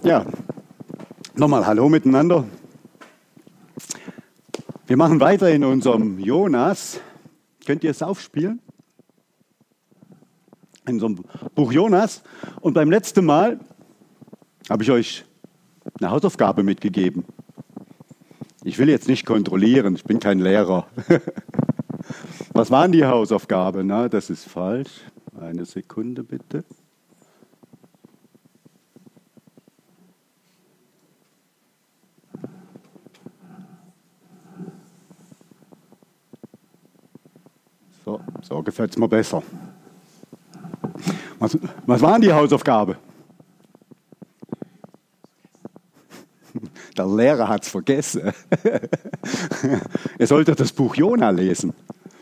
Ja, nochmal Hallo miteinander. Wir machen weiter in unserem Jonas. Könnt ihr es aufspielen? In unserem Buch Jonas. Und beim letzten Mal habe ich euch eine Hausaufgabe mitgegeben. Ich will jetzt nicht kontrollieren, ich bin kein Lehrer. Was waren die Hausaufgaben? Na, das ist falsch. Eine Sekunde bitte. So gefällt es mir besser. Was waren die Hausaufgaben? Der Lehrer hat es vergessen. Ihr solltet das Buch Jona lesen.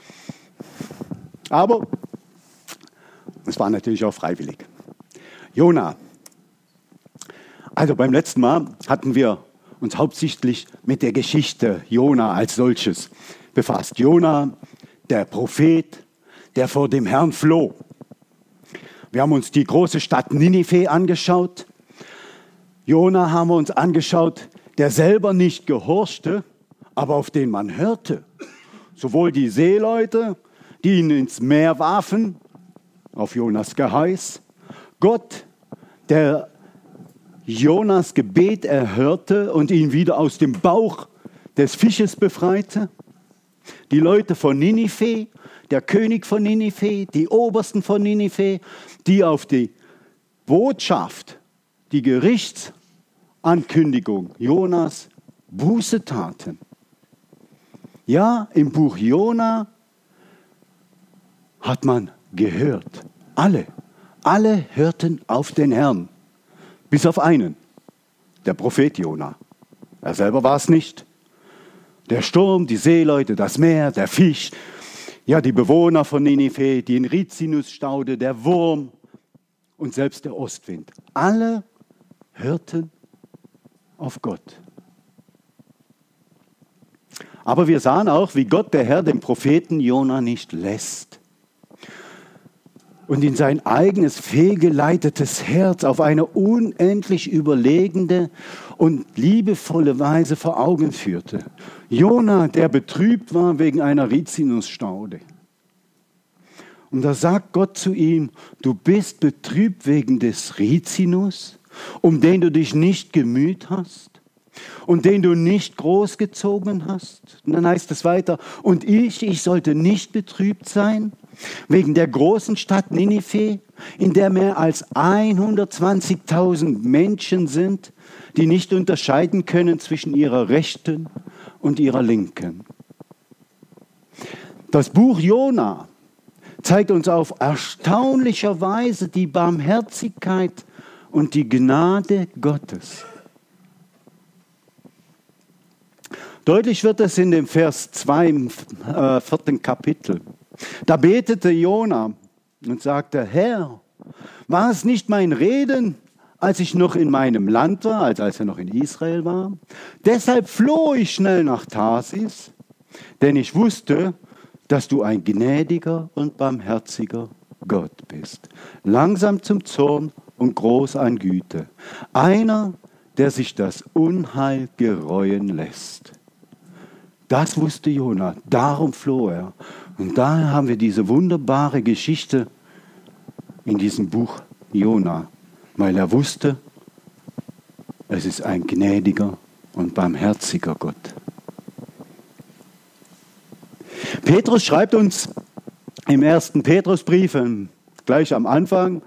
Aber es war natürlich auch freiwillig. Jona. Also beim letzten Mal hatten wir uns hauptsächlich mit der Geschichte Jona als solches befasst. Jona, der Prophet, der vor dem Herrn floh. Wir haben uns die große Stadt Ninive angeschaut. Jona haben wir uns angeschaut, der selber nicht gehorchte, aber auf den man hörte. Sowohl die Seeleute, die ihn ins Meer warfen, auf Jonas Geheiß. Gott, der Jonas Gebet erhörte und ihn wieder aus dem Bauch des Fisches befreite. Die Leute von Ninive, der König von Ninive, die Obersten von Ninive, die auf die Botschaft, die Gerichtsankündigung Jonas Buße taten. Ja, im Buch Jona hat man gehört. Alle hörten auf den Herrn, bis auf einen, der Prophet Jona. Er selber war es nicht. Der Sturm, die Seeleute, das Meer, der Fisch, ja, die Bewohner von Ninive, die Rizinusstaude, der Wurm und selbst der Ostwind. Alle hörten auf Gott. Aber wir sahen auch, wie Gott, der Herr, den Propheten Jona nicht lässt und in sein eigenes fehlgeleitetes Herz auf eine unendlich überlegende und liebevolle Weise vor Augen führte. Jona, der betrübt war wegen einer Rizinusstaude. Und da sagt Gott zu ihm, du bist betrübt wegen des Rizinus, um den du dich nicht gemüht hast und den du nicht großgezogen hast. Und dann heißt es weiter, und ich sollte nicht betrübt sein wegen der großen Stadt Ninive, in der mehr als 120.000 Menschen sind, die nicht unterscheiden können zwischen ihrer rechten und ihrer linken. Das Buch Jona zeigt uns auf erstaunlicher Weise die Barmherzigkeit und die Gnade Gottes. Deutlich wird es in dem Vers 2 im 4. Kapitel. Da betete Jona und sagte, Herr, war es nicht mein Reden, als ich noch in meinem Land war, als er noch in Israel war? Deshalb floh ich schnell nach Tarsis, denn ich wusste, dass du ein gnädiger und barmherziger Gott bist, langsam zum Zorn und groß an Güte, einer, der sich das Unheil gereuen lässt. Das wusste Jona, darum floh er. Und daher haben wir diese wunderbare Geschichte in diesem Buch Jona, weil er wusste, es ist ein gnädiger und barmherziger Gott. Petrus schreibt uns im 1. Petrusbrief, gleich am Anfang,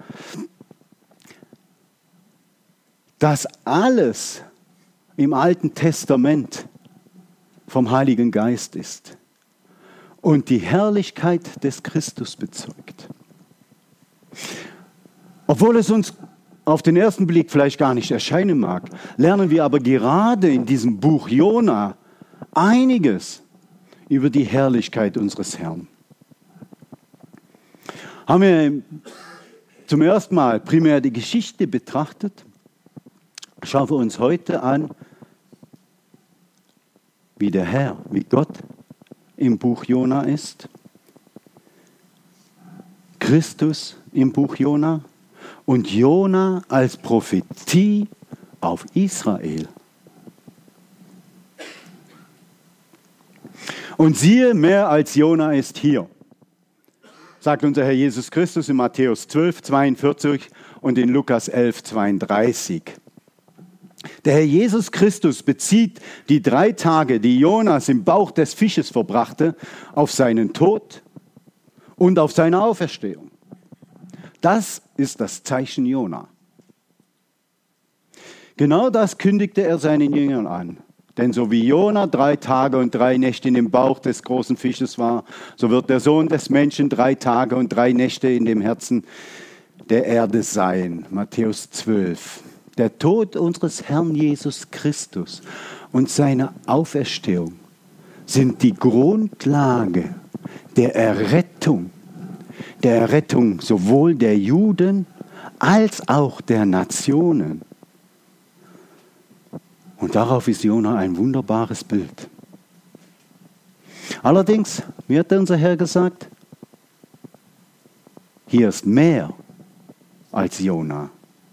dass alles im Alten Testament vom Heiligen Geist ist und die Herrlichkeit des Christus bezeugt. Obwohl es uns auf den ersten Blick vielleicht gar nicht erscheinen mag, lernen wir aber gerade in diesem Buch Jona einiges über die Herrlichkeit unseres Herrn. Haben wir zum ersten Mal primär die Geschichte betrachtet, schauen wir uns heute an, wie der Herr, wie Gott im Buch Jona ist, Christus im Buch Jona und Jona als Prophetie auf Israel. Und siehe, mehr als Jona ist hier, sagt unser Herr Jesus Christus in Matthäus 12, 42 und in Lukas 11, 32. Der Herr Jesus Christus bezieht die 3 Tage, die Jonas im Bauch des Fisches verbrachte, auf seinen Tod und auf seine Auferstehung. Das ist das Zeichen Jona. Genau das kündigte er seinen Jüngern an. Denn so wie Jona 3 Tage und 3 Nächte in dem Bauch des großen Fisches war, so wird der Sohn des Menschen 3 Tage und 3 Nächte in dem Herzen der Erde sein. Matthäus 12. Der Tod unseres Herrn Jesus Christus und seine Auferstehung sind die Grundlage der Errettung sowohl der Juden als auch der Nationen. Und darauf ist Jona ein wunderbares Bild. Allerdings, wie hat unser Herr gesagt? Hier ist mehr als Jona.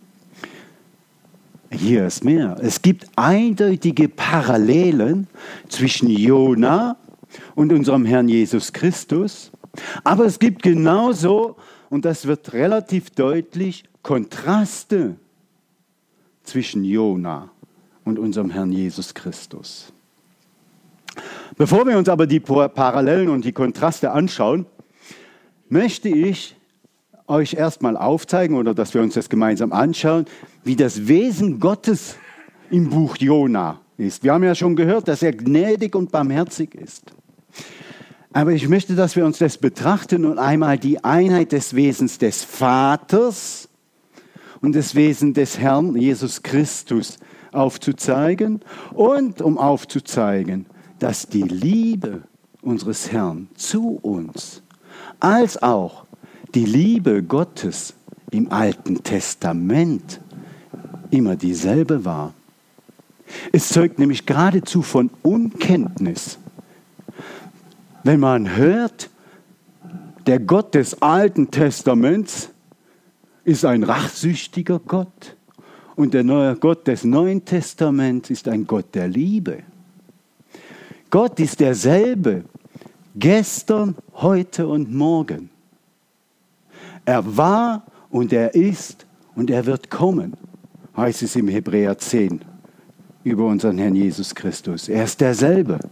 Hier ist mehr. Es gibt eindeutige Parallelen zwischen Jona und unserem Herrn Jesus Christus. Aber es gibt genauso, und das wird relativ deutlich, Kontraste zwischen Jona und unserem Herrn Jesus Christus. Bevor wir uns aber die Parallelen und die Kontraste anschauen, möchte ich euch erstmal aufzeigen oder dass wir uns das gemeinsam anschauen, wie das Wesen Gottes im Buch Jona ist. Wir haben ja schon gehört, dass er gnädig und barmherzig ist. Aber ich möchte, dass wir uns das betrachten und einmal die Einheit des Wesens des Vaters und des Wesens des Herrn Jesus Christus aufzuzeigen und um aufzuzeigen, dass die Liebe unseres Herrn zu uns als auch die Liebe Gottes im Alten Testament immer dieselbe war. Es zeugt nämlich geradezu von Unkenntnis, wenn man hört, der Gott des Alten Testaments ist ein rachsüchtiger Gott und der neue Gott des Neuen Testaments ist ein Gott der Liebe. Gott ist derselbe, gestern, heute und morgen. Er war und er ist und er wird kommen, heißt es im Hebräer 10 über unseren Herrn Jesus Christus. Er ist derselbe.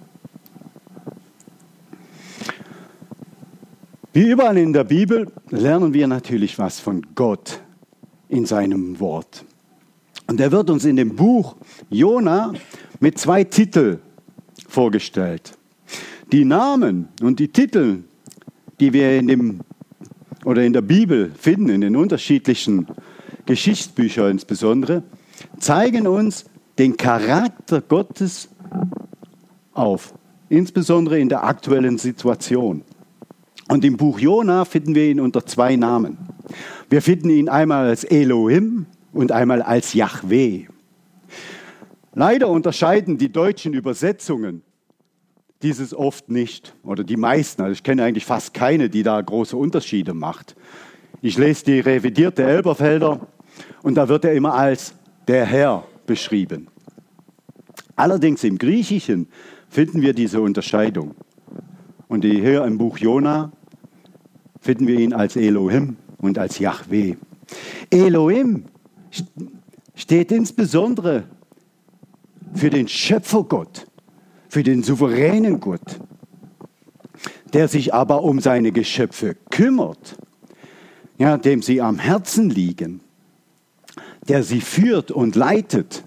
Wie überall in der Bibel lernen wir natürlich was von Gott in seinem Wort. Und er wird uns in dem Buch Jona mit 2 Titeln vorgestellt. Die Namen und die Titel, die wir in der Bibel finden, in den unterschiedlichen Geschichtsbüchern insbesondere, zeigen uns den Charakter Gottes auf, insbesondere in der aktuellen Situation. Und im Buch Jona finden wir ihn unter 2 Namen. Wir finden ihn einmal als Elohim und einmal als Jahweh. Leider unterscheiden die deutschen Übersetzungen dieses oft nicht, oder die meisten. Also ich kenne eigentlich fast keine, die da große Unterschiede macht. Ich lese die revidierte Elberfelder und da wird er immer als der Herr beschrieben. Allerdings im Griechischen finden wir diese Unterscheidung. Und hier im Buch Jona finden wir ihn als Elohim und als Jahweh. Elohim steht insbesondere für den Schöpfergott, für den souveränen Gott, der sich aber um seine Geschöpfe kümmert, ja, dem sie am Herzen liegen, der sie führt und leitet.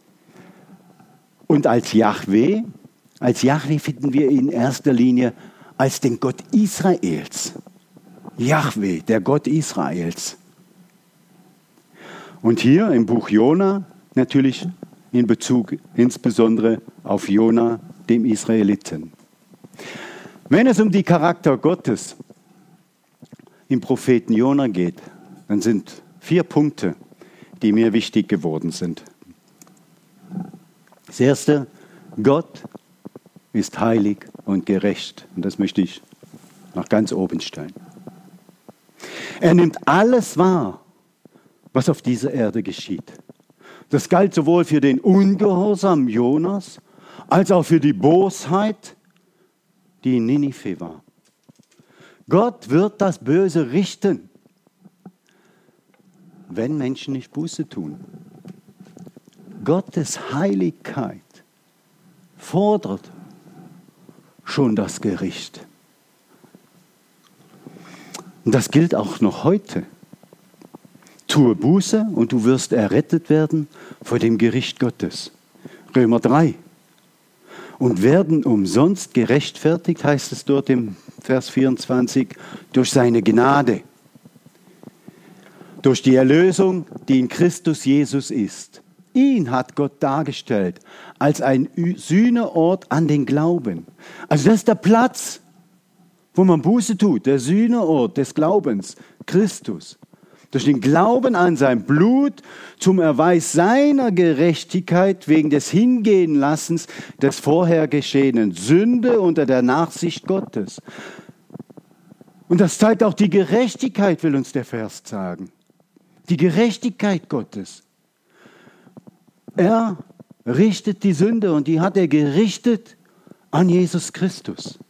Und als Jahweh finden wir ihn in erster Linie als den Gott Israels. Jahweh, der Gott Israels. Und hier im Buch Jona natürlich in Bezug insbesondere auf Jona, dem Israeliten. Wenn es um die Charakter Gottes im Propheten Jona geht, dann sind 4 Punkte, die mir wichtig geworden sind. Das erste, Gott ist heilig und gerecht. Und das möchte ich nach ganz oben stellen. Er nimmt alles wahr, was auf dieser Erde geschieht. Das galt sowohl für den Ungehorsam Jonas, als auch für die Bosheit, die in Ninive war. Gott wird das Böse richten, wenn Menschen nicht Buße tun. Gottes Heiligkeit fordert schon das Gericht. Und das gilt auch noch heute. Tue Buße und du wirst errettet werden vor dem Gericht Gottes. Römer 3. Und werden umsonst gerechtfertigt, heißt es dort im Vers 24, durch seine Gnade. Durch die Erlösung, die in Christus Jesus ist. Ihn hat Gott dargestellt als ein Sühneort an den Glauben. Also das ist der Platz, wo man Buße tut, der Sühneort des Glaubens, Christus. Durch den Glauben an sein Blut zum Erweis seiner Gerechtigkeit wegen des Hingehenlassens des vorher geschehenen Sünde unter der Nachsicht Gottes. Und das zeigt auch die Gerechtigkeit, will uns der Vers sagen. Die Gerechtigkeit Gottes. Er richtet die Sünde und die hat er gerichtet an Jesus Christus.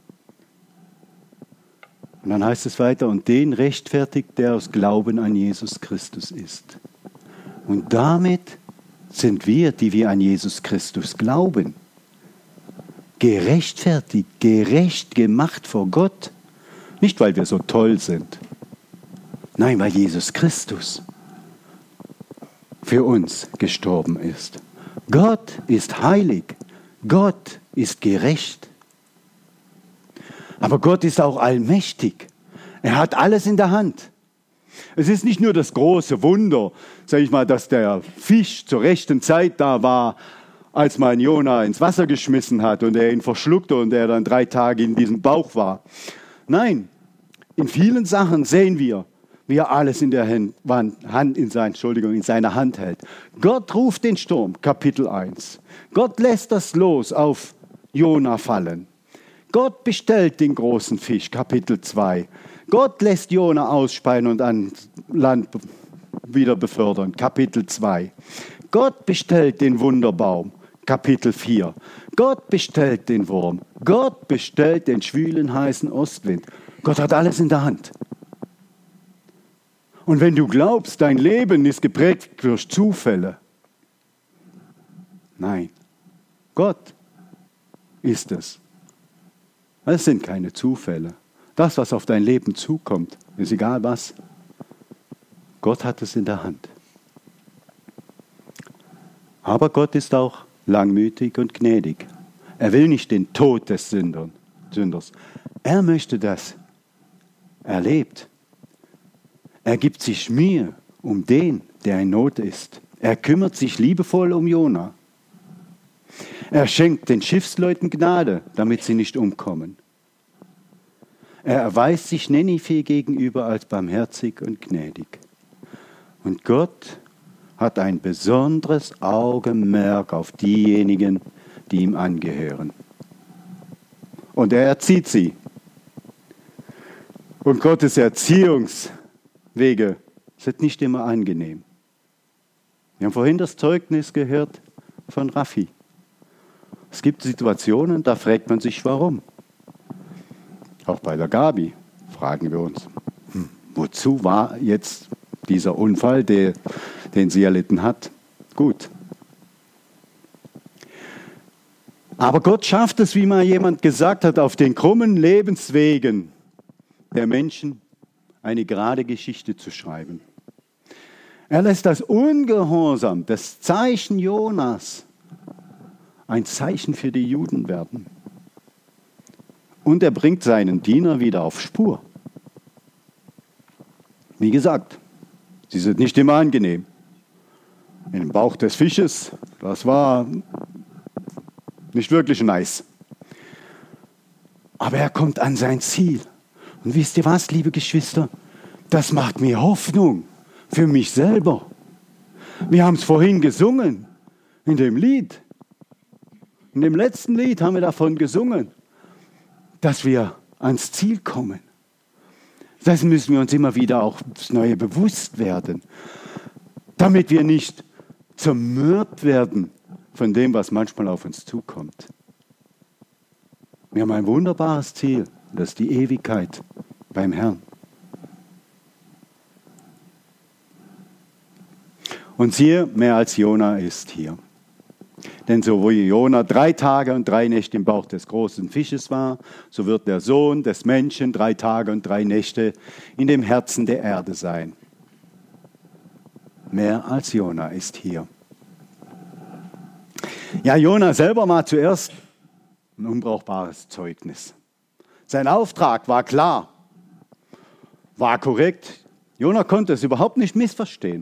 Und dann heißt es weiter, und den rechtfertigt, der aus Glauben an Jesus Christus ist. Und damit sind wir, die wir an Jesus Christus glauben, gerechtfertigt, gerecht gemacht vor Gott. Nicht, weil wir so toll sind. Nein, weil Jesus Christus für uns gestorben ist. Gott ist heilig. Gott ist gerecht. Aber Gott ist auch allmächtig. Er hat alles in der Hand. Es ist nicht nur das große Wunder, sage ich mal, dass der Fisch zur rechten Zeit da war, als man Jona ins Wasser geschmissen hat und er ihn verschluckte und er dann 3 Tage in diesem Bauch war. Nein, in vielen Sachen sehen wir, wie er alles in seiner Hand hält. Gott ruft den Sturm, Kapitel 1. Gott lässt das Los auf Jona fallen. Gott bestellt den großen Fisch, Kapitel 2. Gott lässt Jona ausspeien und ans Land wieder befördern, Kapitel 2. Gott bestellt den Wunderbaum, Kapitel 4. Gott bestellt den Wurm. Gott bestellt den schwülen, heißen Ostwind. Gott hat alles in der Hand. Und wenn du glaubst, dein Leben ist geprägt durch Zufälle, nein, Gott ist es. Es sind keine Zufälle. Das, was auf dein Leben zukommt, ist egal was. Gott hat es in der Hand. Aber Gott ist auch langmütig und gnädig. Er will nicht den Tod des Sünders. Er möchte, dass er lebt. Er gibt sich Mühe um den, der in Not ist. Er kümmert sich liebevoll um Jona. Er schenkt den Schiffsleuten Gnade, damit sie nicht umkommen. Er erweist sich Ninive gegenüber als barmherzig und gnädig. Und Gott hat ein besonderes Augenmerk auf diejenigen, die ihm angehören. Und er erzieht sie. Und Gottes Erziehungswege sind nicht immer angenehm. Wir haben vorhin das Zeugnis gehört von Raffi. Es gibt Situationen, da fragt man sich, warum. Auch bei der Gabi fragen wir uns, wozu war jetzt dieser Unfall, den sie erlitten hat? Gut. Aber Gott schafft es, wie mal jemand gesagt hat, auf den krummen Lebenswegen der Menschen eine gerade Geschichte zu schreiben. Er lässt das Ungehorsam, das Zeichen Jonas, ein Zeichen für die Juden werden. Und er bringt seinen Diener wieder auf Spur. Wie gesagt, sie sind nicht immer angenehm. In dem Bauch des Fisches, das war nicht wirklich nice. Aber er kommt an sein Ziel. Und wisst ihr was, liebe Geschwister? Das macht mir Hoffnung für mich selber. Wir haben es vorhin gesungen in dem Lied. In dem letzten Lied haben wir davon gesungen, dass wir ans Ziel kommen. Das müssen wir uns immer wieder auch aufs Neue bewusst werden, damit wir nicht zermürbt werden von dem, was manchmal auf uns zukommt. Wir haben ein wunderbares Ziel, das ist die Ewigkeit beim Herrn. Und siehe, mehr als Jona ist hier. Denn so wie Jona 3 Tage und 3 Nächte im Bauch des großen Fisches war, so wird der Sohn des Menschen 3 Tage und 3 Nächte in dem Herzen der Erde sein. Mehr als Jona ist hier. Ja, Jona selber war zuerst ein unbrauchbares Zeugnis. Sein Auftrag war klar, war korrekt. Jona konnte es überhaupt nicht missverstehen.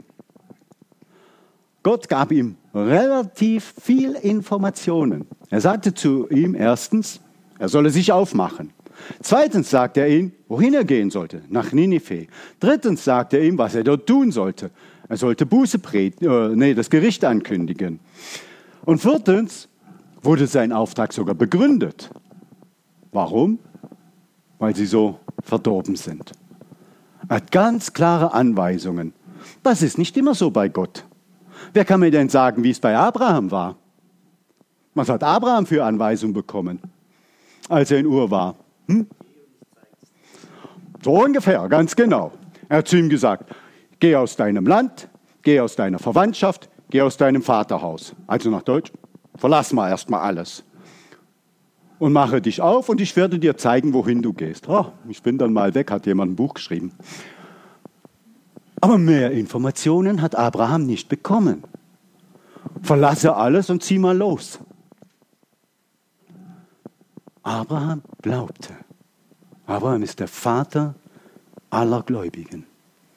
Gott gab ihm relativ viel Informationen. Er sagte zu ihm erstens, er solle sich aufmachen. Zweitens sagte er ihm, wohin er gehen sollte, nach Ninive. Drittens sagte er ihm, was er dort tun sollte. Er sollte Buße predigen, das Gericht ankündigen. Und viertens wurde sein Auftrag sogar begründet. Warum? Weil sie so verdorben sind. Er hat ganz klare Anweisungen. Das ist nicht immer so bei Gott. Wer kann mir denn sagen, wie es bei Abraham war? Was hat Abraham für Anweisungen bekommen, als er in Ur war? So ungefähr, ganz genau. Er hat zu ihm gesagt, geh aus deinem Land, geh aus deiner Verwandtschaft, geh aus deinem Vaterhaus. Also nach Deutsch, verlass mal erstmal alles. Und mache dich auf und ich werde dir zeigen, wohin du gehst. Oh, ich bin dann mal weg, hat jemand ein Buch geschrieben. Aber mehr Informationen hat Abraham nicht bekommen. Verlasse alles und zieh mal los. Abraham glaubte. Abraham ist der Vater aller Gläubigen.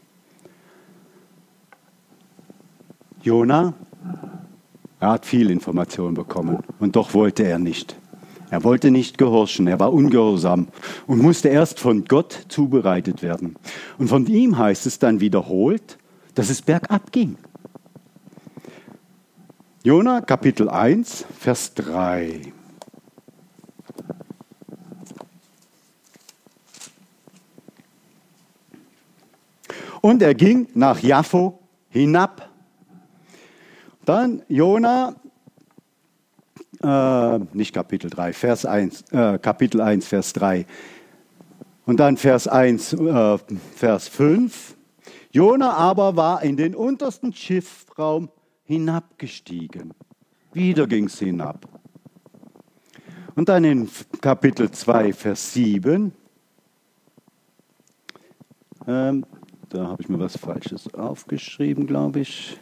Jona, er hat viel Information bekommen und doch wollte er nicht. Er wollte nicht gehorchen, er war ungehorsam und musste erst von Gott zubereitet werden. Und von ihm heißt es dann wiederholt, dass es bergab ging. Jona, Kapitel 1, Vers 3. Und er ging nach Jaffo hinab. Dann Jona, nicht Kapitel 3, Kapitel 1, Vers 3. Und dann Vers 1, Vers 5. Jona aber war in den untersten Schiffsraum hinabgestiegen. Wieder ging es hinab. Und dann in Kapitel 2, Vers 7. Da habe ich mir was Falsches aufgeschrieben, glaube ich.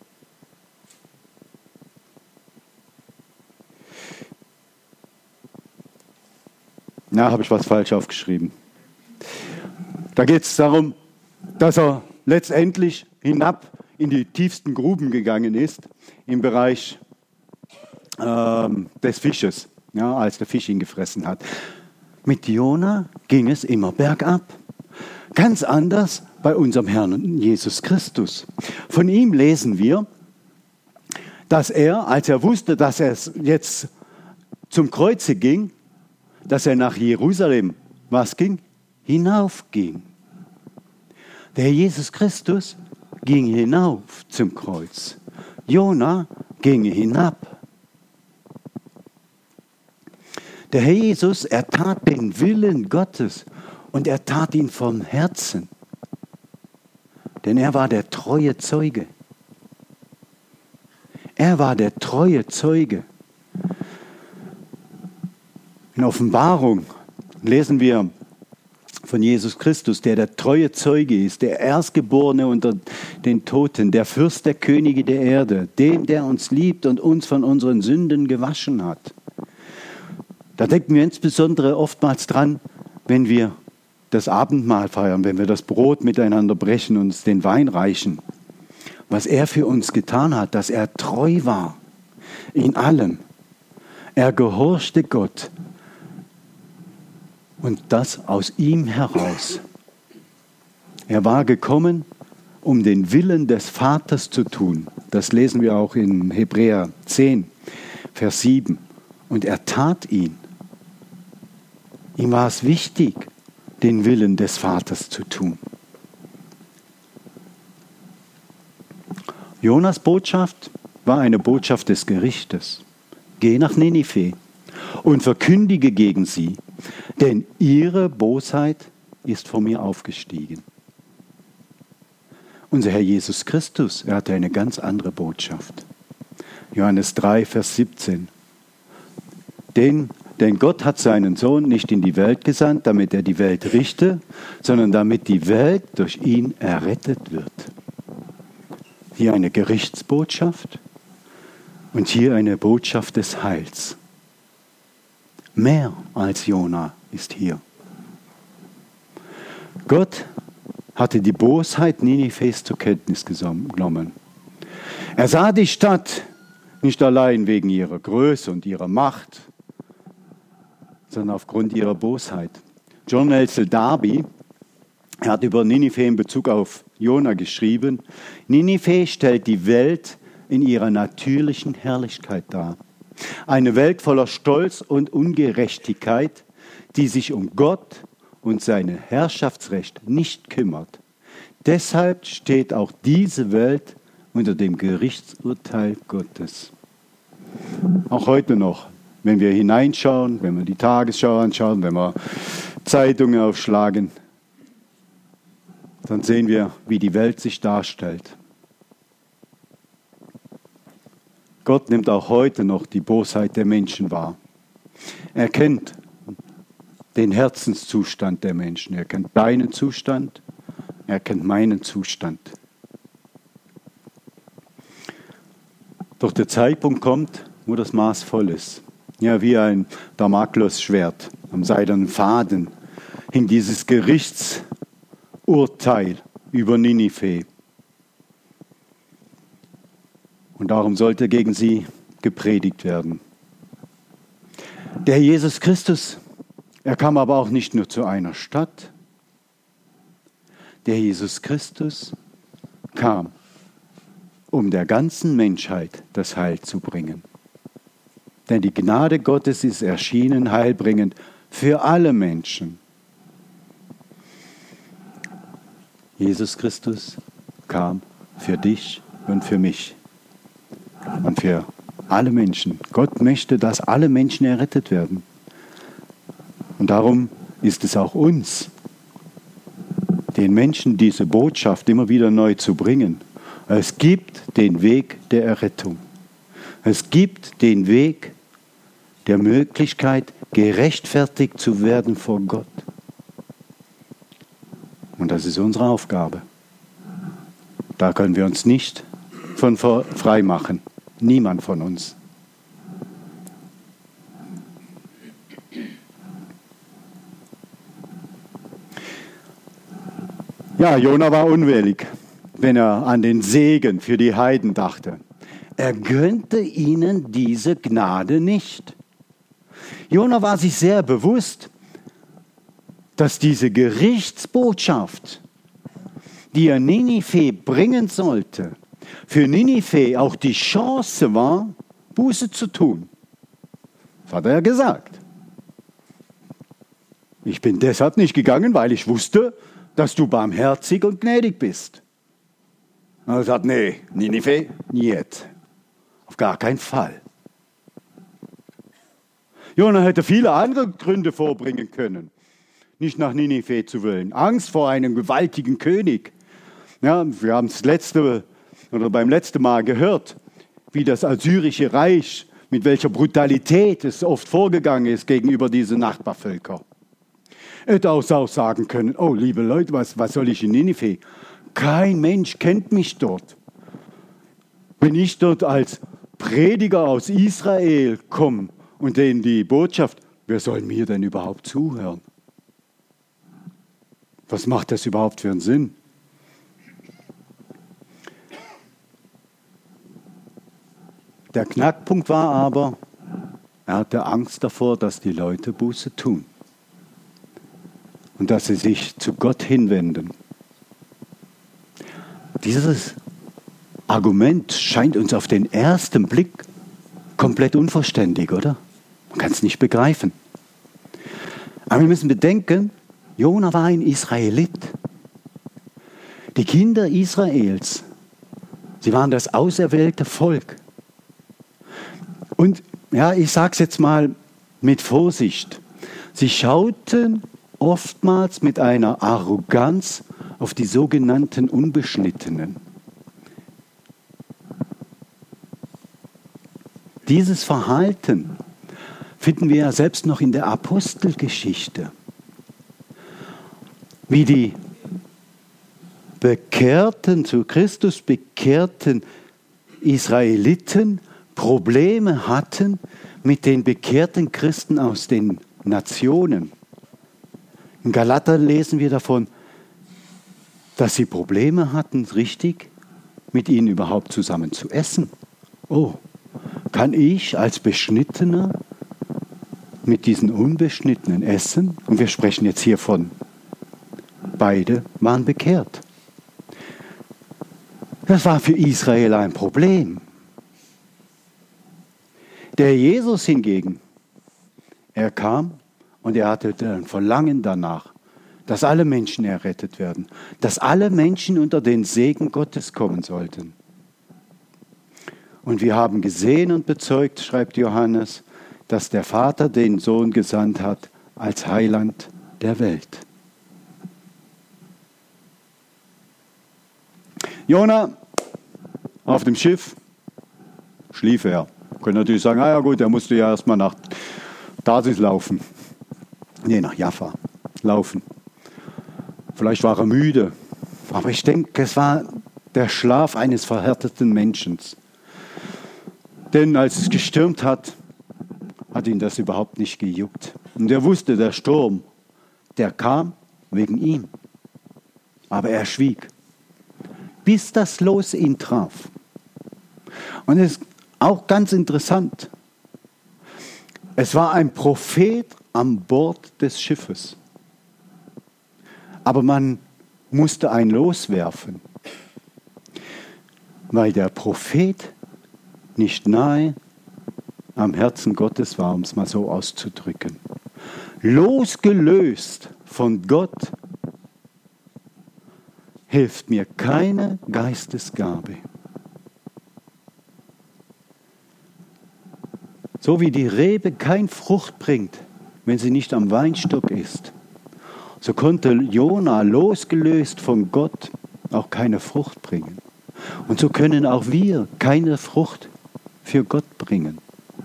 Na, habe ich was falsch aufgeschrieben. Da geht es darum, dass er letztendlich hinab in die tiefsten Gruben gegangen ist, im Bereich des Fisches, ja, als der Fisch ihn gefressen hat. Mit Jona ging es immer bergab. Ganz anders bei unserem Herrn Jesus Christus. Von ihm lesen wir, dass er, als er wusste, dass es jetzt zum Kreuze ging, dass er nach Jerusalem, was ging? Hinaufging. Der Herr Jesus Christus ging hinauf zum Kreuz. Jona ging hinab. Der Herr Jesus, er tat den Willen Gottes und er tat ihn vom Herzen. Denn er war der treue Zeuge. Er war der treue Zeuge. In Offenbarung lesen wir von Jesus Christus, der treue Zeuge ist, der Erstgeborene unter den Toten, der Fürst der Könige der Erde, dem, der uns liebt und uns von unseren Sünden gewaschen hat. Da denken wir insbesondere oftmals dran, wenn wir das Abendmahl feiern, wenn wir das Brot miteinander brechen und uns den Wein reichen. Was er für uns getan hat, dass er treu war in allem. Er gehorchte Gott. Und das aus ihm heraus. Er war gekommen, um den Willen des Vaters zu tun. Das lesen wir auch in Hebräer 10, Vers 7. Und er tat ihn. Ihm war es wichtig, den Willen des Vaters zu tun. Jonas Botschaft war eine Botschaft des Gerichtes. Geh nach Ninive und verkündige gegen sie, denn ihre Bosheit ist vor mir aufgestiegen. Unser Herr Jesus Christus, er hatte eine ganz andere Botschaft. Johannes 3, Vers 17. Denn Gott hat seinen Sohn nicht in die Welt gesandt, damit er die Welt richte, sondern damit die Welt durch ihn errettet wird. Hier eine Gerichtsbotschaft und hier eine Botschaft des Heils. Mehr als Jona ist hier. Gott hatte die Bosheit Ninives zur Kenntnis genommen. Er sah die Stadt nicht allein wegen ihrer Größe und ihrer Macht, sondern aufgrund ihrer Bosheit. John Nelson Darby, er hat über Ninive in Bezug auf Jona geschrieben, Ninive stellt die Welt in ihrer natürlichen Herrlichkeit dar. Eine Welt voller Stolz und Ungerechtigkeit, die sich um Gott und sein Herrschaftsrecht nicht kümmert. Deshalb steht auch diese Welt unter dem Gerichtsurteil Gottes. Auch heute noch, wenn wir hineinschauen, wenn wir die Tagesschau anschauen, wenn wir Zeitungen aufschlagen, dann sehen wir, wie die Welt sich darstellt. Gott nimmt auch heute noch die Bosheit der Menschen wahr. Er kennt den Herzenszustand der Menschen. Er kennt deinen Zustand, er kennt meinen Zustand. Doch der Zeitpunkt kommt, wo das Maß voll ist. Ja, wie ein Damoklesschwert am seidenen Faden hing dieses Gerichtsurteil über Ninive. Und darum sollte gegen sie gepredigt werden. Der Jesus Christus, er kam aber auch nicht nur zu einer Stadt. Der Jesus Christus kam, um der ganzen Menschheit das Heil zu bringen. Denn die Gnade Gottes ist erschienen, heilbringend für alle Menschen. Jesus Christus kam für dich und für mich und für alle Menschen. Gott möchte, dass alle Menschen errettet werden. Und darum ist es auch uns, den Menschen diese Botschaft immer wieder neu zu bringen. Es gibt den Weg der Errettung. Es gibt den Weg der Möglichkeit, gerechtfertigt zu werden vor Gott. Und das ist unsere Aufgabe. Da können wir uns nicht von frei machen. Niemand von uns. Ja, Jona war unwillig, wenn er an den Segen für die Heiden dachte. Er gönnte ihnen diese Gnade nicht. Jona war sich sehr bewusst, dass diese Gerichtsbotschaft, die er Ninive bringen sollte, für Ninive auch die Chance war, Buße zu tun. Das hat er gesagt. Ich bin deshalb nicht gegangen, weil ich wusste, dass du barmherzig und gnädig bist. Und er sagt, nee, Ninive, niet. Auf gar keinen Fall. Jona hätte viele andere Gründe vorbringen können, nicht nach Ninive zu wollen. Angst vor einem gewaltigen König. Ja, wir haben beim letzten Mal gehört, wie das Assyrische Reich, mit welcher Brutalität es oft vorgegangen ist gegenüber diesen Nachbarvölkern. Er hätte auch sagen können, oh liebe Leute, was soll ich in Ninive? Kein Mensch kennt mich dort. Wenn ich dort als Prediger aus Israel komme und denen die Botschaft, wer soll mir denn überhaupt zuhören? Was macht das überhaupt für einen Sinn? Der Knackpunkt war aber, er hatte Angst davor, dass die Leute Buße tun und dass sie sich zu Gott hinwenden. Dieses Argument scheint uns auf den ersten Blick komplett unverständlich, oder? Man kann es nicht begreifen. Aber wir müssen bedenken, Jona war ein Israelit. Die Kinder Israels, sie waren das auserwählte Volk. Und ja, ich sage es jetzt mal mit Vorsicht. Sie schauten oftmals mit einer Arroganz auf die sogenannten Unbeschnittenen. Dieses Verhalten finden wir ja selbst noch in der Apostelgeschichte. Wie die bekehrten, zu Christus bekehrten Israeliten Probleme hatten mit den bekehrten Christen aus den Nationen. In Galater lesen wir davon, dass sie Probleme hatten, richtig mit ihnen überhaupt zusammen zu essen. Oh, kann ich als Beschnittener mit diesen Unbeschnittenen essen? Und wir sprechen jetzt hier von, beide waren bekehrt. Das war für Israel ein Problem. Der Jesus hingegen, er kam und er hatte ein Verlangen danach, dass alle Menschen errettet werden, dass alle Menschen unter den Segen Gottes kommen sollten. Und wir haben gesehen und bezeugt, schreibt Johannes, dass der Vater den Sohn gesandt hat als Heiland der Welt. Jona auf dem Schiff schlief er. Können natürlich sagen, ja gut, er musste ja erstmal nach Tarsis laufen. Nee, nach Jaffa laufen. Vielleicht war er müde. Aber ich denke, es war der Schlaf eines verhärteten Menschen. Denn als es gestürmt hat, hat ihn das überhaupt nicht gejuckt. Und er wusste, der Sturm, der kam wegen ihm. Aber er schwieg, bis das Los ihn traf. Und es ist auch ganz interessant. Es war ein Prophet an Bord des Schiffes. Aber man musste ein Los werfen, weil der Prophet nicht nahe am Herzen Gottes war, um es mal so auszudrücken. Losgelöst von Gott hilft mir keine Geistesgabe. So wie die Rebe kein Frucht bringt, wenn sie nicht am Weinstock ist, so konnte Jona losgelöst von Gott auch keine Frucht bringen. Und so können auch wir keine Frucht für Gott bringen.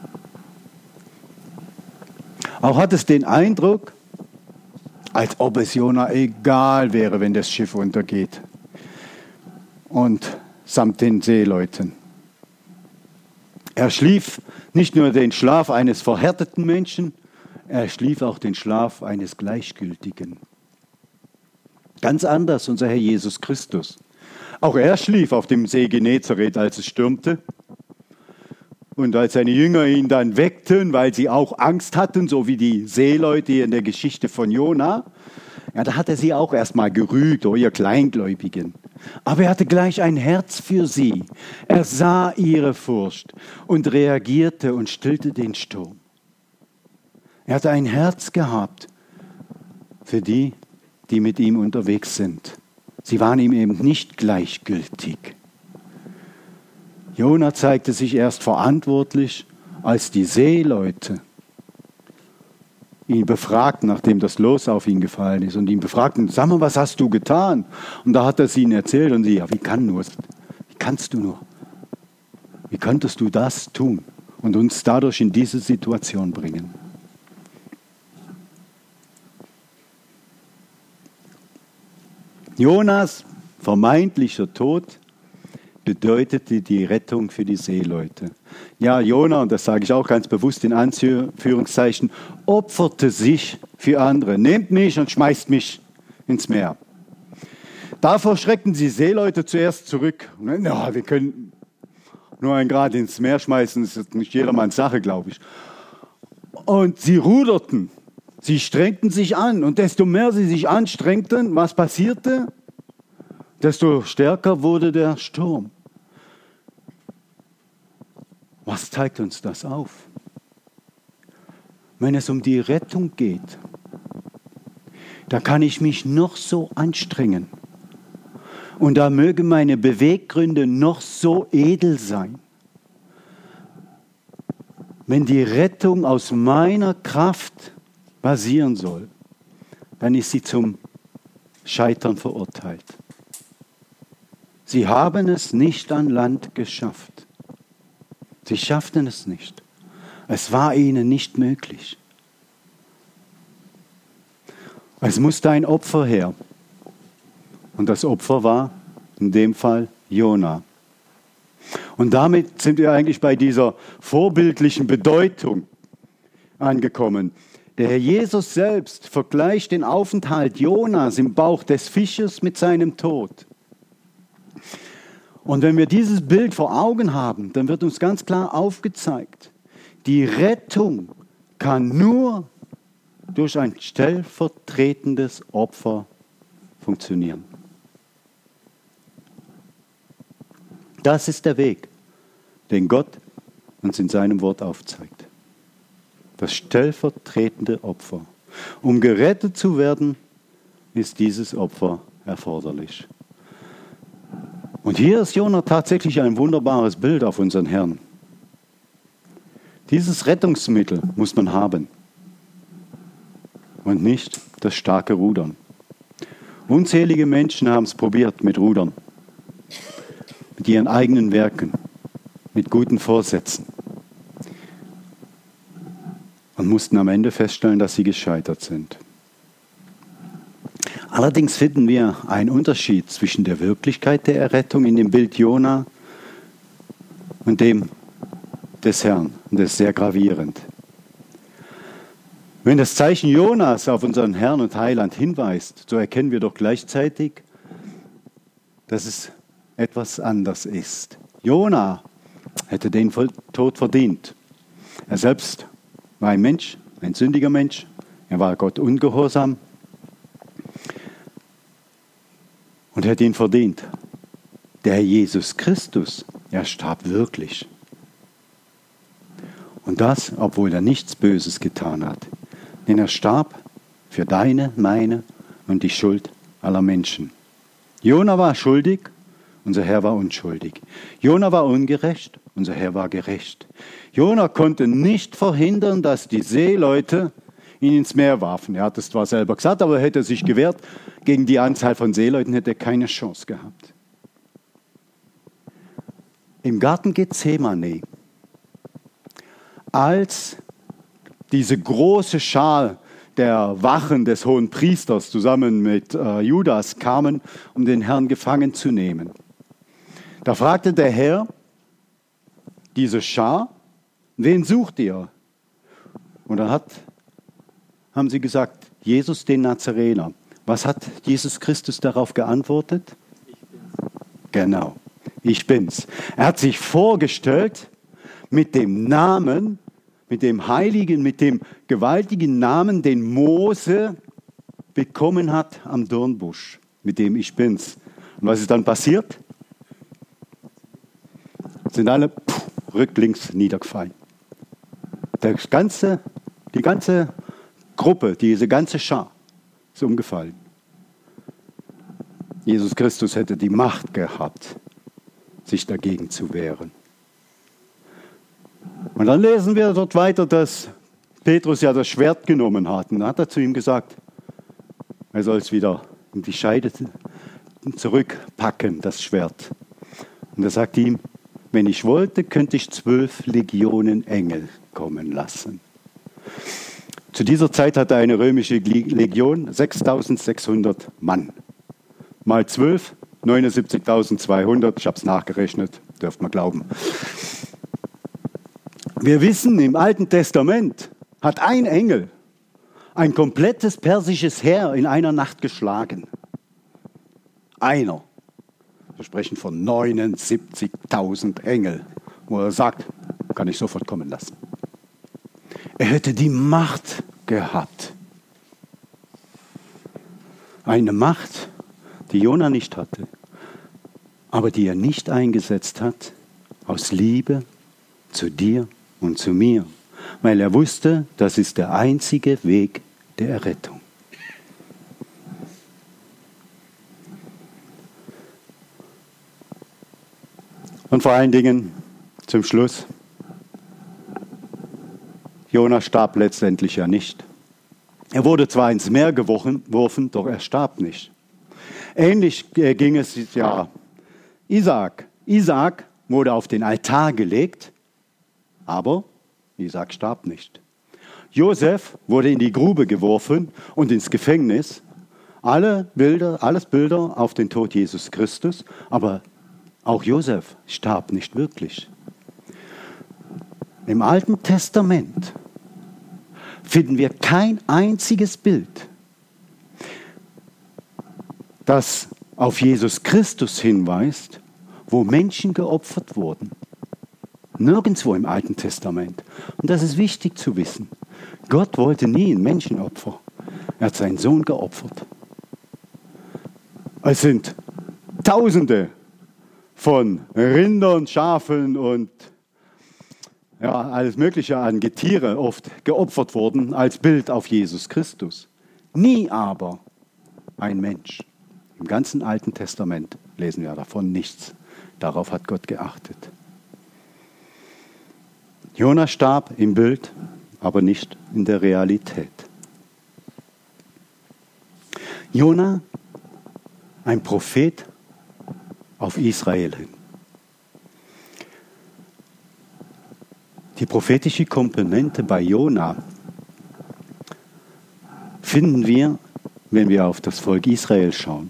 Auch hat es den Eindruck, als ob es Jona egal wäre, wenn das Schiff untergeht. Und samt den Seeleuten. Er schlief nicht nur den Schlaf eines verhärteten Menschen, er schlief auch den Schlaf eines Gleichgültigen. Ganz anders unser Herr Jesus Christus. Auch er schlief auf dem See Genezareth, als es stürmte. Und als seine Jünger ihn dann weckten, weil sie auch Angst hatten, so wie die Seeleute in der Geschichte von Jona, ja, da hat er sie auch erstmal gerügt, oh ihr Kleingläubigen. Aber er hatte gleich ein Herz für sie. Er sah ihre Furcht und reagierte und stillte den Sturm. Er hatte ein Herz gehabt für die, die mit ihm unterwegs sind. Sie waren ihm eben nicht gleichgültig. Jona zeigte sich erst verantwortlich, als die Seeleute ihn befragten, nachdem das Los auf ihn gefallen ist, und ihn befragten, sag mal, was hast du getan? Und da hat er es ihnen erzählt und sie, ja, wie kannst du nur? Wie könntest du das tun und uns dadurch in diese Situation bringen? Jonas vermeintlicher Tod bedeutete die Rettung für die Seeleute. Ja, Jona, und das sage ich auch ganz bewusst in Anführungszeichen, opferte sich für andere. Nehmt mich und schmeißt mich ins Meer. Davor schreckten die Seeleute zuerst zurück. Ja, wir können nur einen Grad ins Meer schmeißen, das ist nicht jedermanns Sache, glaube ich. Und sie ruderten, sie strengten sich an. Und desto mehr sie sich anstrengten, was passierte? Desto stärker wurde der Sturm. Was zeigt uns das auf? Wenn es um die Rettung geht, da kann ich mich noch so anstrengen. Und da mögen meine Beweggründe noch so edel sein. wenn die Rettung aus meiner Kraft basieren soll, dann ist sie zum Scheitern verurteilt. Sie haben es nicht an Land geschafft. Sie schafften es nicht. Es war ihnen nicht möglich. Es musste ein Opfer her. Und das Opfer war in dem Fall Jona. Und damit sind wir eigentlich bei dieser vorbildlichen Bedeutung angekommen. Der Herr Jesus selbst vergleicht den Aufenthalt Jonas im Bauch des Fisches mit seinem Tod. Und wenn wir dieses Bild vor Augen haben, dann wird uns ganz klar aufgezeigt, die Rettung kann nur durch ein stellvertretendes Opfer funktionieren. Das ist der Weg, den Gott uns in seinem Wort aufzeigt. Das stellvertretende Opfer. Um gerettet zu werden, ist dieses Opfer erforderlich. Und hier ist Jona tatsächlich ein wunderbares Bild auf unseren Herrn. Dieses Rettungsmittel muss man haben und nicht das starke Rudern. Unzählige Menschen haben es probiert mit Rudern, mit ihren eigenen Werken, mit guten Vorsätzen und mussten am Ende feststellen, dass sie gescheitert sind. Allerdings finden wir einen Unterschied zwischen der Wirklichkeit der Errettung in dem Bild Jona und dem des Herrn. Und das ist sehr gravierend. Wenn das Zeichen Jonas auf unseren Herrn und Heiland hinweist, so erkennen wir doch gleichzeitig, dass es etwas anders ist. Jona hätte den Tod verdient. Er selbst war ein Mensch, ein sündiger Mensch. Er war Gott ungehorsam und hätte ihn verdient. Der Herr Jesus Christus, er starb wirklich. Und das, obwohl er nichts Böses getan hat. Denn er starb für deine, meine und die Schuld aller Menschen. Jona war schuldig, unser Herr war unschuldig. Jona war ungerecht, unser Herr war gerecht. Jona konnte nicht verhindern, dass die Seeleute ihn ins Meer warfen. Er hat es zwar selber gesagt, aber hätte er sich gewehrt, gegen die Anzahl von Seeleuten hätte er keine Chance gehabt. Im Garten Gethsemane, als diese große Schar der Wachen des hohen Priesters zusammen mit Judas kamen, um den Herrn gefangen zu nehmen. Da fragte der Herr diese Schar, wen sucht ihr? Und dann haben sie gesagt, Jesus den Nazarener. Was hat Jesus Christus darauf geantwortet? Ich bin's. Genau, ich bin's. Er hat sich vorgestellt mit dem Namen, mit dem heiligen, mit dem gewaltigen Namen, den Mose bekommen hat am Dornbusch, mit dem Ich bin's. Und was ist dann passiert? Sind alle rücklings niedergefallen. Die ganze Gruppe, diese ganze Schar ist umgefallen. Jesus Christus hätte die Macht gehabt, sich dagegen zu wehren. Und dann lesen wir dort weiter, dass Petrus ja das Schwert genommen hat. Und dann hat er zu ihm gesagt, er soll es wieder in die Scheide zurückpacken, das Schwert. Und er sagt ihm, wenn ich wollte, könnte ich 12 Legionen Engel kommen lassen. Zu dieser Zeit hatte eine römische Legion 6.600 Mann. Mal 12, 79.200. Ich habe es nachgerechnet, dürft man glauben. Wir wissen, im Alten Testament hat ein Engel ein komplettes persisches Heer in einer Nacht geschlagen. Einer. Wir sprechen von 79.000 Engel, wo er sagt, kann ich sofort kommen lassen. Er hätte die Macht gehabt. Eine Macht, die Jona nicht hatte, aber die er nicht eingesetzt hat, aus Liebe zu dir und zu mir, weil er wusste, das ist der einzige Weg der Errettung. Und vor allen Dingen zum Schluss, Jona starb letztendlich ja nicht. Er wurde zwar ins Meer geworfen, doch er starb nicht. Ähnlich ging es ja Isaak. Isaak wurde auf den Altar gelegt, aber Isaak starb nicht. Josef wurde in die Grube geworfen und ins Gefängnis. Alles Bilder auf den Tod Jesus Christus, aber auch Josef starb nicht wirklich. Im Alten Testament finden wir kein einziges Bild, das auf Jesus Christus hinweist, wo Menschen geopfert wurden. Nirgendwo im Alten Testament. Und das ist wichtig zu wissen. Gott wollte nie ein Menschenopfer. Er hat seinen Sohn geopfert. Es sind Tausende von Rindern, Schafen und alles Mögliche an Getiere oft geopfert worden als Bild auf Jesus Christus. Nie aber ein Mensch. Im ganzen Alten Testament lesen wir davon nichts. Darauf hat Gott geachtet. Jona starb im Bild, aber nicht in der Realität. Jona, ein Prophet auf Israel hin. Die prophetische Komponente bei Jona finden wir, wenn wir auf das Volk Israel schauen.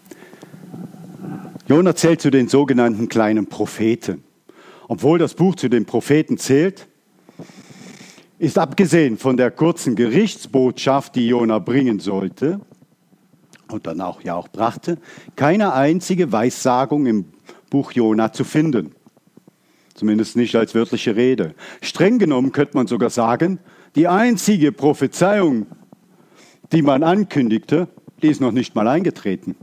Jona zählt zu den sogenannten kleinen Propheten. Obwohl das Buch zu den Propheten zählt, ist abgesehen von der kurzen Gerichtsbotschaft, die Jona bringen sollte und dann auch brachte, keine einzige Weissagung im Buch Jona zu finden. Zumindest nicht als wörtliche Rede. Streng genommen könnte man sogar sagen, die einzige Prophezeiung, die man ankündigte, die ist noch nicht mal eingetreten.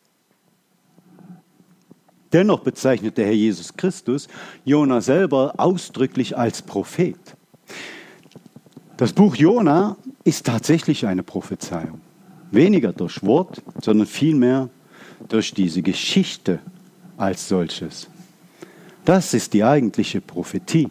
Dennoch bezeichnet der Herr Jesus Christus Jona selber ausdrücklich als Prophet. Das Buch Jona ist tatsächlich eine Prophezeiung. Weniger durch Wort, sondern vielmehr durch diese Geschichte als solches. Das ist die eigentliche Prophetie.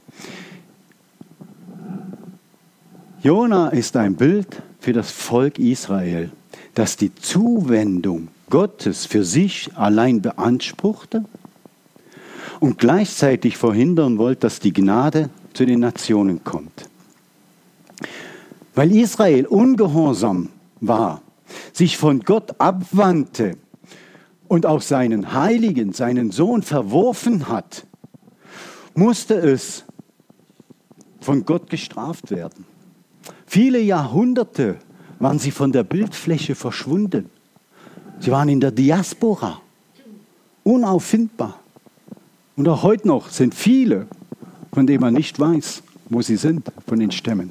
Jona ist ein Bild für das Volk Israel, das die Zuwendung Gottes für sich allein beanspruchte und gleichzeitig verhindern wollte, dass die Gnade zu den Nationen kommt. Weil Israel ungehorsam war, sich von Gott abwandte und auch seinen Heiligen, seinen Sohn verworfen hat, musste es von Gott gestraft werden. Viele Jahrhunderte waren sie von der Bildfläche verschwunden. Sie waren in der Diaspora, unauffindbar. Und auch heute noch sind viele, von denen man nicht weiß, wo sie sind, von den Stämmen.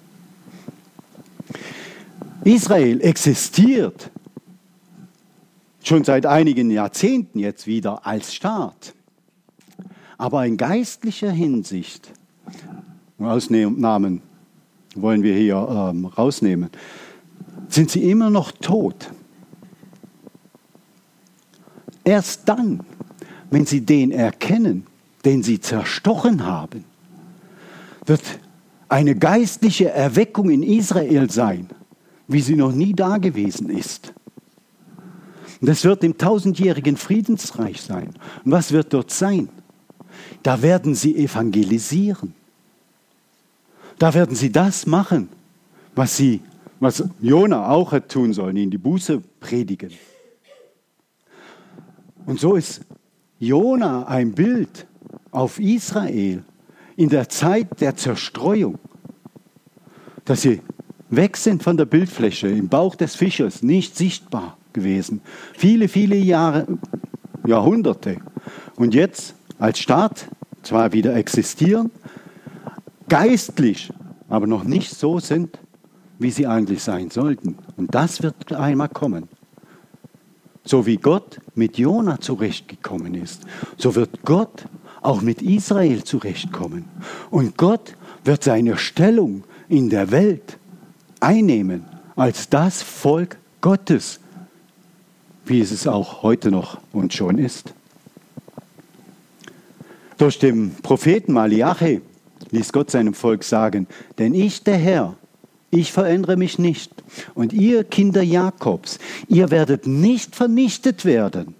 Israel existiert schon seit einigen Jahrzehnten jetzt wieder als Staat. Aber in geistlicher Hinsicht, Ausnahmen wollen wir hier rausnehmen, sind sie immer noch tot. Erst dann, wenn sie den erkennen, den sie zerstochen haben, wird eine geistliche Erweckung in Israel sein, wie sie noch nie dagewesen ist. Und das wird im 1000-jährigen Friedensreich sein. Und was wird dort sein? Da werden sie evangelisieren. Da werden sie das machen, was Jona auch hat tun sollen, ihnen die Buße predigen. Und so ist Jona ein Bild auf Israel in der Zeit der Zerstreuung, dass sie weg sind von der Bildfläche, im Bauch des Fisches, nicht sichtbar gewesen. Viele, viele Jahre, Jahrhunderte. Und jetzt als Staat zwar wieder existieren, geistlich, aber noch nicht so sind, wie sie eigentlich sein sollten. Und das wird einmal kommen. So wie Gott mit Jona zurechtgekommen ist, so wird Gott auch mit Israel zurechtkommen. Und Gott wird seine Stellung in der Welt einnehmen als das Volk Gottes, wie es auch heute noch und schon ist. Durch den Propheten Malachi ließ Gott seinem Volk sagen, denn ich, der Herr, ich verändere mich nicht. Und ihr Kinder Jakobs, ihr werdet nicht vernichtet werden.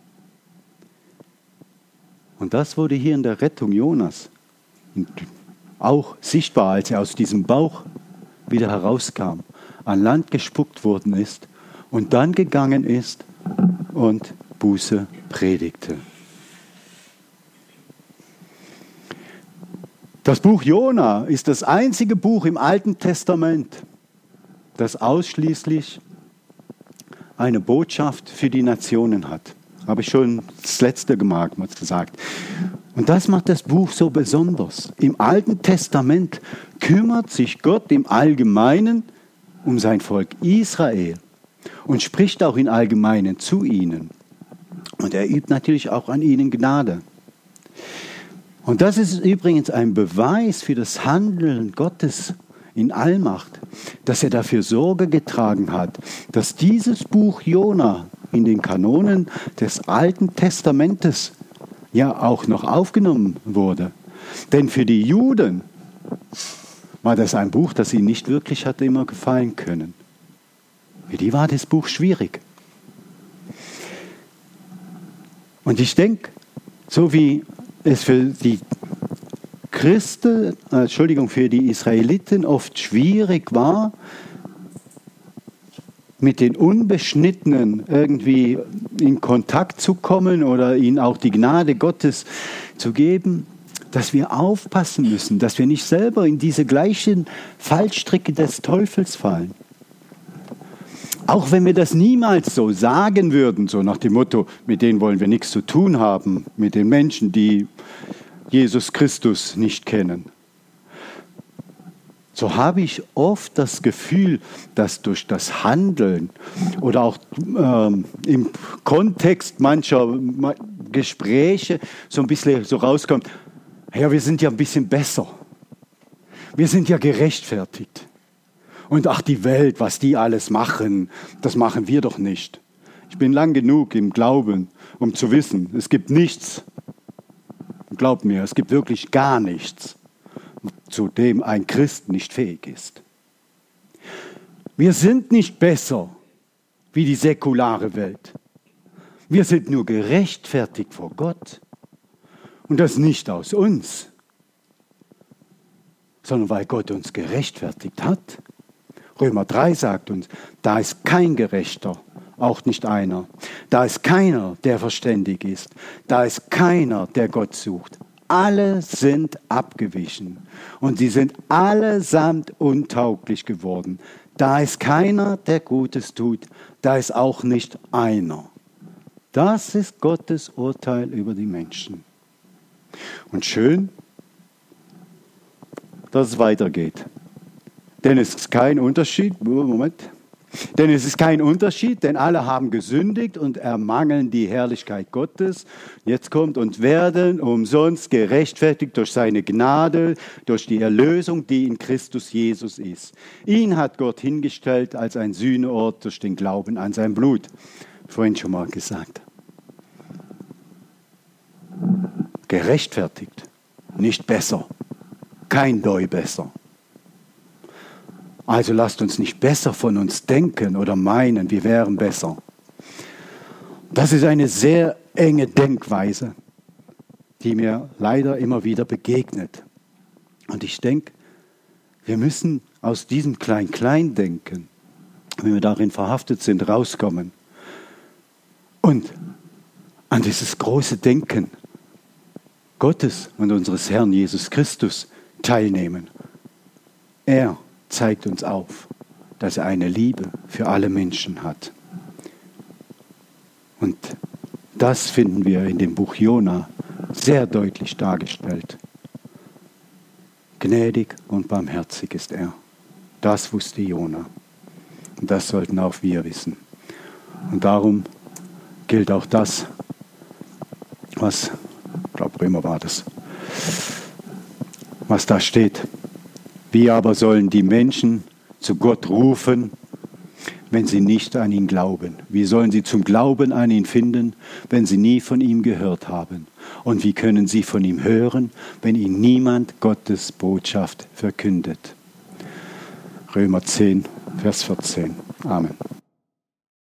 Und das wurde hier in der Rettung Jonas auch sichtbar, als er aus diesem Bauch wieder herauskam, an Land gespuckt worden ist und dann gegangen ist und Buße predigte. Das Buch Jona ist das einzige Buch im Alten Testament, das ausschließlich eine Botschaft für die Nationen hat. Habe ich schon das letzte Mal gesagt. Und das macht das Buch so besonders. Im Alten Testament kümmert sich Gott im Allgemeinen um sein Volk Israel und spricht auch im Allgemeinen zu ihnen. Und er übt natürlich auch an ihnen Gnade. Und das ist übrigens ein Beweis für das Handeln Gottes in Allmacht, dass er dafür Sorge getragen hat, dass dieses Buch Jona in den Kanonen des Alten Testamentes ja auch noch aufgenommen wurde. Denn für die Juden war das ein Buch, das ihnen nicht wirklich hatte immer gefallen können. Für die war das Buch schwierig. Und ich denke, so wie es für die für die Israeliten oft schwierig war, mit den Unbeschnittenen irgendwie in Kontakt zu kommen oder ihnen auch die Gnade Gottes zu geben, dass wir aufpassen müssen, dass wir nicht selber in diese gleichen Fallstricke des Teufels fallen. Auch wenn wir das niemals so sagen würden, so nach dem Motto, mit denen wollen wir nichts zu tun haben, mit den Menschen, die Jesus Christus nicht kennen. So habe ich oft das Gefühl, dass durch das Handeln oder auch im Kontext mancher Gespräche so ein bisschen so rauskommt, ja, wir sind ja ein bisschen besser. Wir sind ja gerechtfertigt. Und ach, die Welt, was die alles machen, das machen wir doch nicht. Ich bin lang genug im Glauben, um zu wissen, es gibt nichts. Glaub mir, es gibt wirklich gar nichts, zu dem ein Christ nicht fähig ist. Wir sind nicht besser wie die säkulare Welt. Wir sind nur gerechtfertigt vor Gott. Und das nicht aus uns, sondern weil Gott uns gerechtfertigt hat. Römer 3 sagt uns, da ist kein Gerechter, auch nicht einer. Da ist keiner, der verständig ist. Da ist keiner, der Gott sucht. Alle sind abgewichen und sie sind allesamt untauglich geworden. Da ist keiner, der Gutes tut. Da ist auch nicht einer. Das ist Gottes Urteil über die Menschen. Und schön, dass es weitergeht. Denn es ist kein Unterschied, denn alle haben gesündigt und ermangeln die Herrlichkeit Gottes. Jetzt kommt und werden umsonst gerechtfertigt durch seine Gnade, durch die Erlösung, die in Christus Jesus ist. Ihn hat Gott hingestellt als ein Sühneort durch den Glauben an sein Blut. Vorhin schon mal gesagt. Gerechtfertigt, nicht besser. Kein Doi besser. Also lasst uns nicht besser von uns denken oder meinen, wir wären besser. Das ist eine sehr enge Denkweise, die mir leider immer wieder begegnet. Und ich denke, wir müssen aus diesem Klein-Klein-Denken, wenn wir darin verhaftet sind, rauskommen und an dieses große Denken Gottes und unseres Herrn Jesus Christus teilnehmen. Er zeigt uns auf, dass er eine Liebe für alle Menschen hat. Und das finden wir in dem Buch Jona sehr deutlich dargestellt. Gnädig und barmherzig ist er. Das wusste Jona. Und das sollten auch wir wissen. Und darum gilt auch das, was, ich glaube Römer war das, was da steht. Wie aber sollen die Menschen zu Gott rufen, wenn sie nicht an ihn glauben? Wie sollen sie zum Glauben an ihn finden, wenn sie nie von ihm gehört haben? Und wie können sie von ihm hören, wenn ihnen niemand Gottes Botschaft verkündet? Römer 10, Vers 14. Amen.